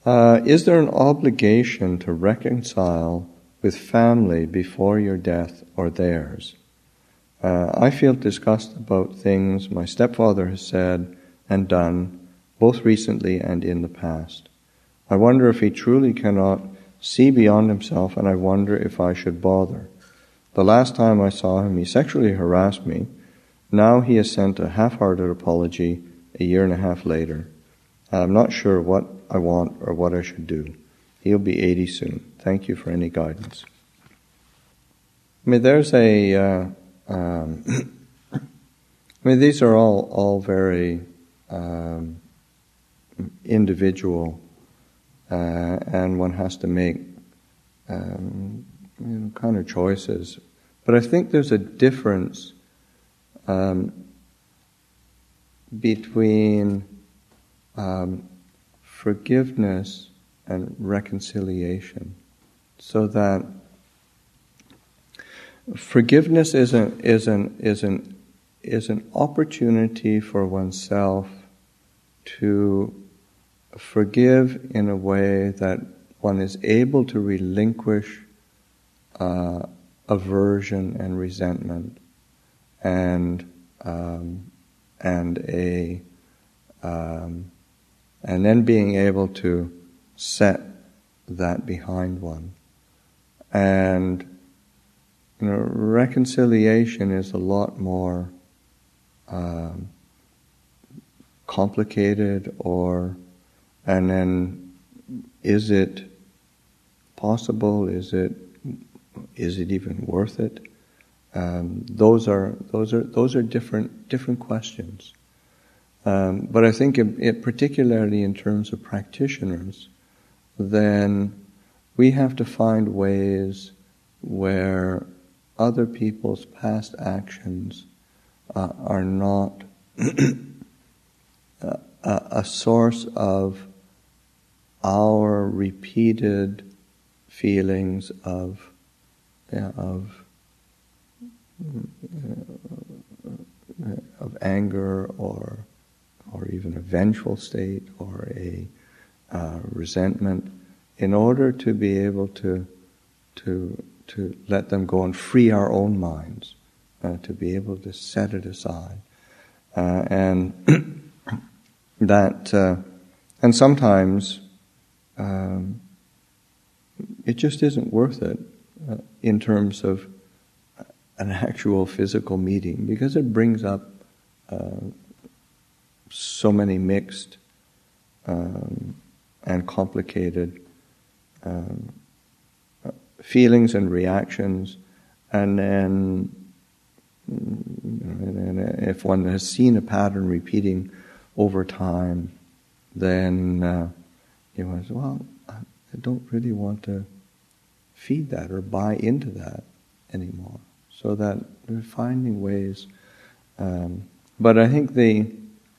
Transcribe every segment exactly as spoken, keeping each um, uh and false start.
Uh, is there an obligation to reconcile with family before your death or theirs? Uh, I feel disgust about things my stepfather has said and done, both recently and in the past. I wonder if he truly cannot see beyond himself, and I wonder if I should bother. The last time I saw him, he sexually harassed me. Now he has sent a half-hearted apology a year and a half later. And I'm not sure what I want or what I should do. He'll be eighty soon. Thank you for any guidance. I mean, there's a... Uh, um, I mean, these are all, all very um, individual, uh, and one has to make um, you know, kind of choices. But I think there's a difference um, between um, forgiveness and reconciliation, so that forgiveness is an is an is an is an opportunity for oneself to forgive in a way that one is able to relinquish uh, aversion and resentment, and um, and a um, and then being able to set that behind one. And you know, reconciliation is a lot more um, complicated, or and then is it possible? Is it is it even worth it? Um, those are those are those are different different questions. Um, but I think, it, it, particularly in terms of practitioners, then we have to find ways where other people's past actions uh, are not a, a source of our repeated feelings of yeah, of uh, of anger, or or even a vengeful state, or a uh, resentment, in order to be able to to to let them go and free our own minds, uh, to be able to set it aside, uh, and that uh, and sometimes um, it just isn't worth it uh, in terms of an actual physical meeting, because it brings up uh, so many mixed um, and complicated um, feelings and reactions, and then you know, and if one has seen a pattern repeating over time, then uh, you know, well, I don't really want to feed that or buy into that anymore. So that we're finding ways, um, but I think the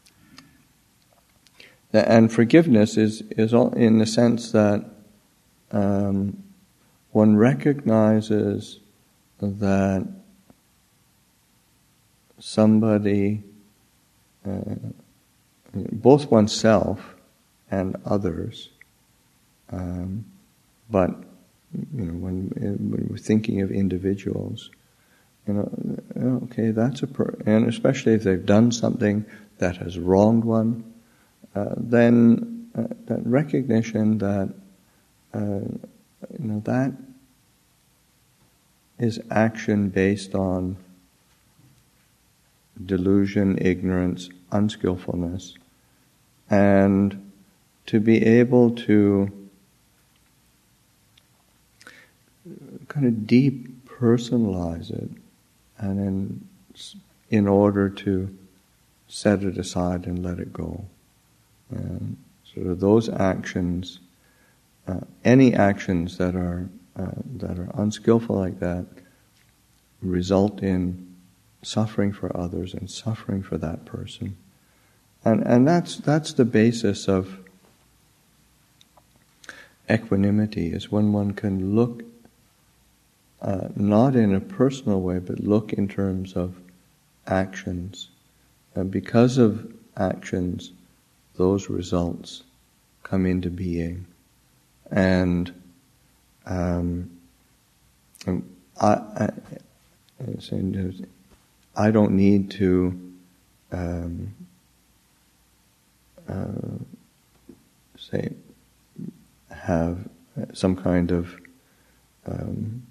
And forgiveness is, is all in the sense that um, one recognizes that somebody, uh, both oneself and others, um, but you know, when, when we're thinking of individuals, you know, okay, that's a per- and especially if they've done something that has wronged one. Uh, then uh, that recognition that uh, you know that is action based on delusion, ignorance, unskillfulness, and to be able to kind of depersonalize it, and then in order to set it aside and let it go. And sort of those actions, uh, any actions that are uh, that are unskillful like that, result in suffering for others and suffering for that person, and and that's that's the basis of equanimity, is when one can look uh, not in a personal way, but look in terms of actions, and because of actions, those results come into being. and um, I, I, I don't need to um, uh, say have some kind of um,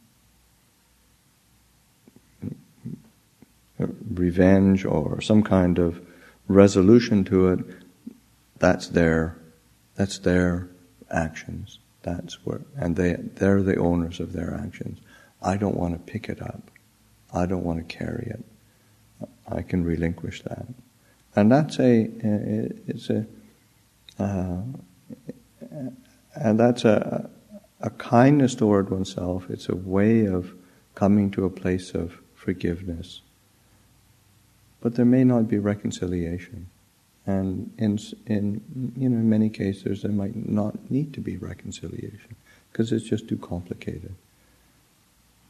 revenge or some kind of resolution to it. That's their that's their actions. That's where, and they they're the owners of their actions. I don't want to pick it up. I don't want to carry it. I can relinquish that, and that's a it's a uh, and that's a a kindness toward oneself. It's a way of coming to a place of forgiveness. But there may not be reconciliation, and in in you know in many cases there might not need to be reconciliation because it's just too complicated.